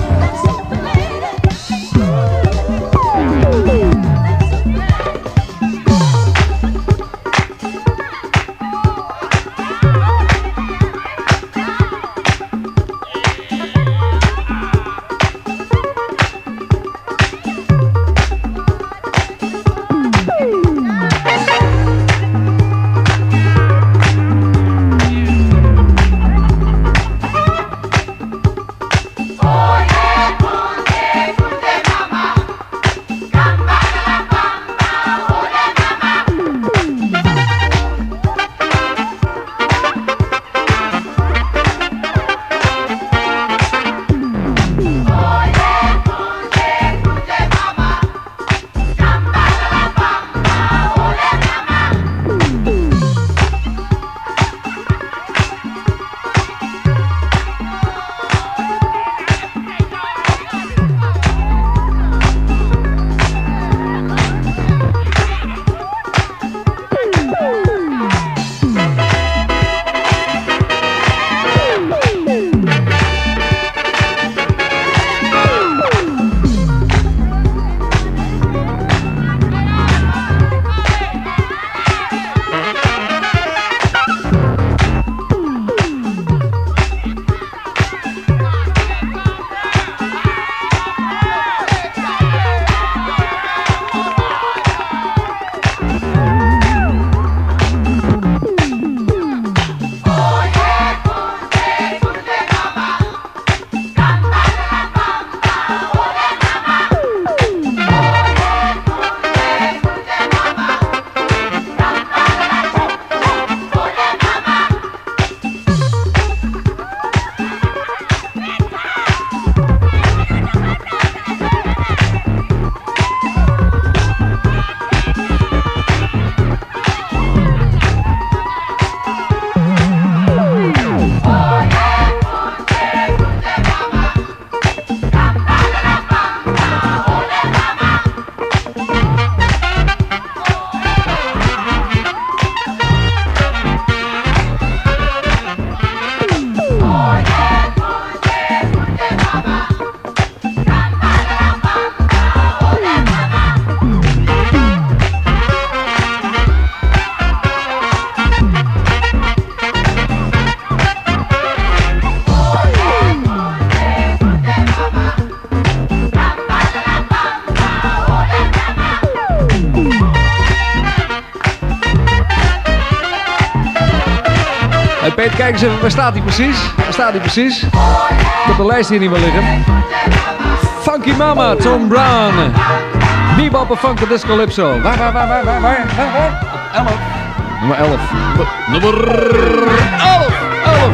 Hey Peter, kijk eens even, waar staat hij precies? Waar staat hij precies? Ik heb de lijst hier niet meer liggen. Funky Mama, Tom Brown. Bebop en Funk Disco Calypso. Waar, waar, waar, waar, waar, waar, waar, waar? elf. Nummer elf. Nummer elf. elf.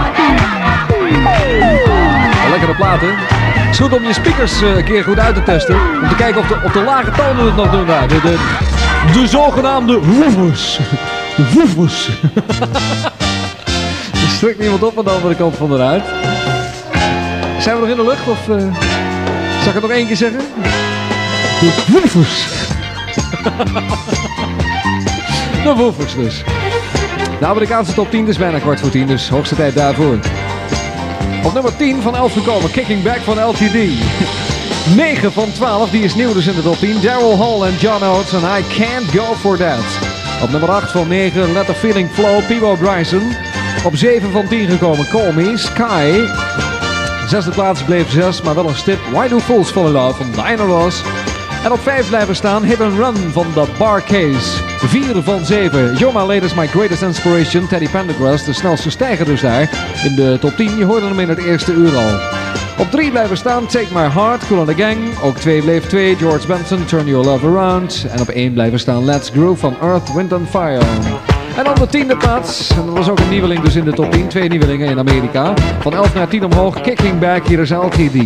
Lekkere platen. Het is goed om je speakers uh, een keer goed uit te testen. Om te kijken of de, of de lage tonen het nog doen daar. De, de, de zogenaamde woefers. De woefers. Er strikt niemand op aan de andere kant van de ruit. Zijn we nog in de lucht of uh, zal ik het nog één keer zeggen? De woefers. De woefers dus. De Amerikaanse top tien is bijna kwart voor tien, dus hoogste tijd daarvoor. Op nummer tien van elf gekomen, Kicking Back van L T D. negen van twaalf, die is nieuw dus in de top tien. Daryl Hall en John Oates en I Can't Go For That. Op nummer acht van negen, Let The Feeling Flow, Peebo Bryson. Op zeven van tien gekomen, Call Me, Sky. Zesde plaats bleef zes, maar wel een stip. Why Do Fools Fall In Love van Diana Ross. En op vijf blijven staan, Hit and Run van The Bar-Kays. vier van zeven, You're My Latest, My Greatest Inspiration, Teddy Pendergrass. De snelste stijger dus daar in de top tien. Je hoorde hem in het eerste uur al. Op drie blijven staan, Take My Heart, Kool and the Gang. Ook twee bleef twee, George Benson, Turn Your Love Around. En op één blijven staan, Let's Groove van Earth, Wind and Fire. En op de tiende plaats, en dat was ook een nieuweling dus in de top tien. Twee nieuwelingen in Amerika. Van elf naar tien omhoog, Kicking Back, hier is L T D.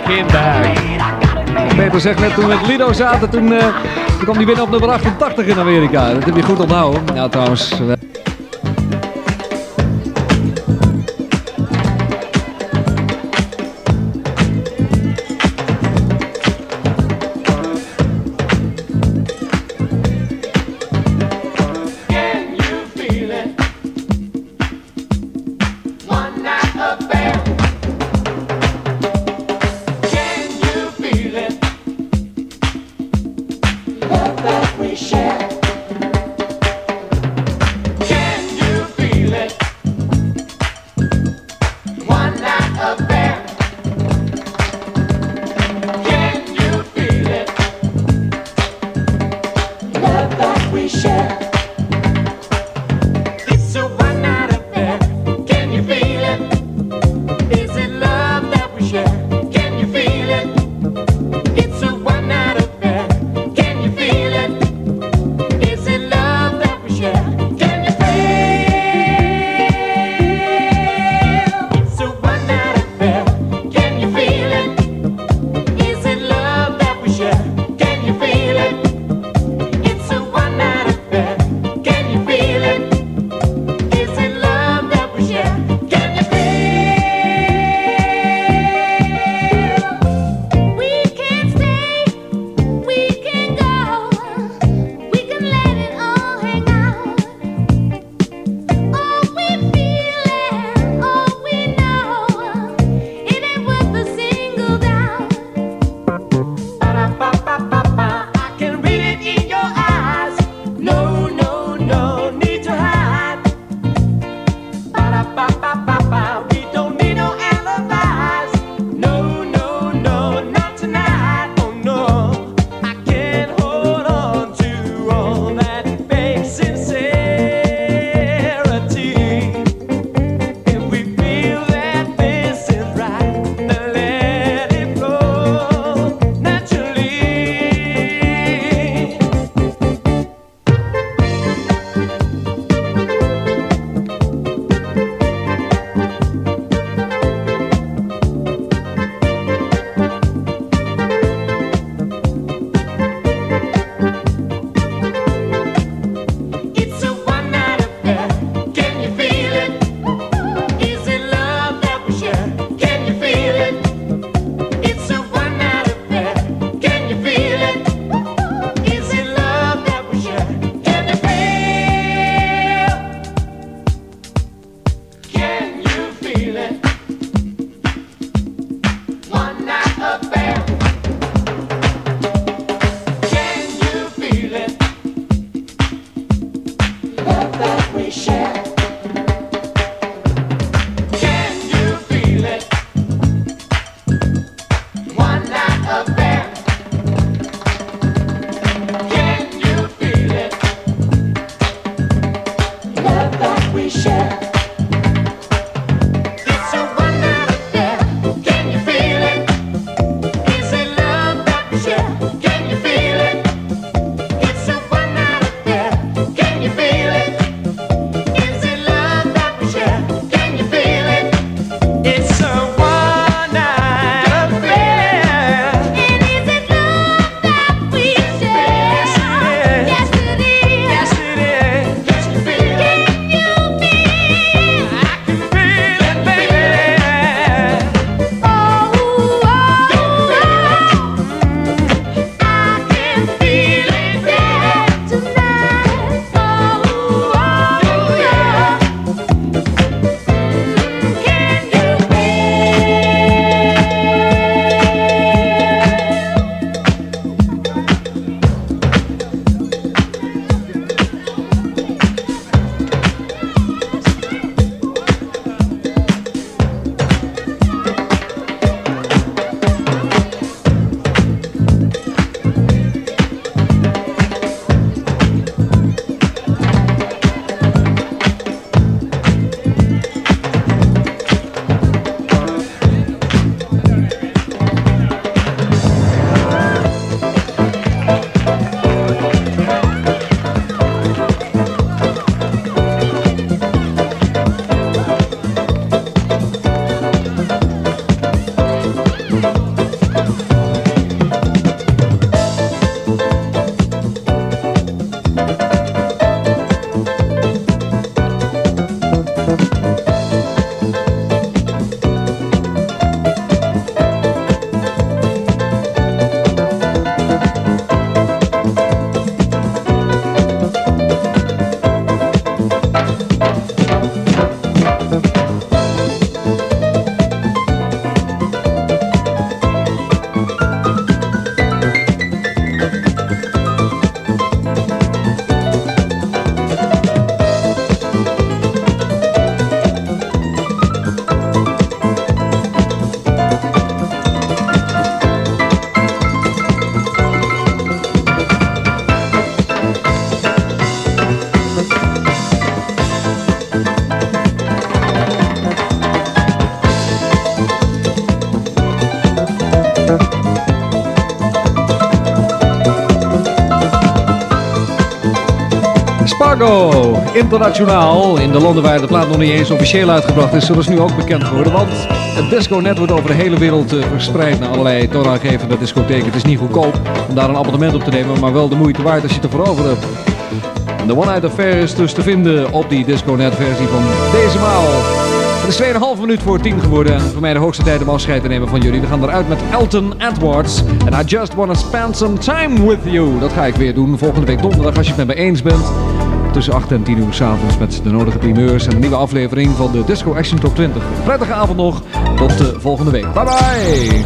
Looking Back. Peter zegt net, toen we met Lido zaten, toen, uh, toen kwam hij binnen op nummer achtentachtig in Amerika. Dat heb je goed onthouden. Nou trouwens... Uh, Is it Spargo, internationaal. In de landen waar de plaat nog niet eens officieel uitgebracht is, zullen ze nu ook bekend worden. Want het disco-net wordt over de hele wereld uh, verspreid naar allerlei toonaangevende discotheken. Het is niet goedkoop om daar een abonnement op te nemen, maar wel de moeite waard als je het ervoor over hebt. De One Night Affair is dus te vinden op die disco-net versie van deze maal. Het is twee komma vijf minuut voor tien geworden en voor mij de hoogste tijd om afscheid te nemen van jullie. We gaan eruit met Elton Edwards en I Just Wanna Spend Some Time With You. Dat ga ik weer doen volgende week donderdag als je het met me eens bent. Tussen acht en tien uur 's avonds met de nodige primeurs en een nieuwe aflevering van de Disco Action Top twintig. Prettige avond nog, tot de volgende week. Bye bye!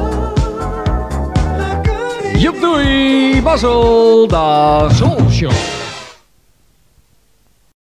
Joep doei, Basel, dag Soul Show.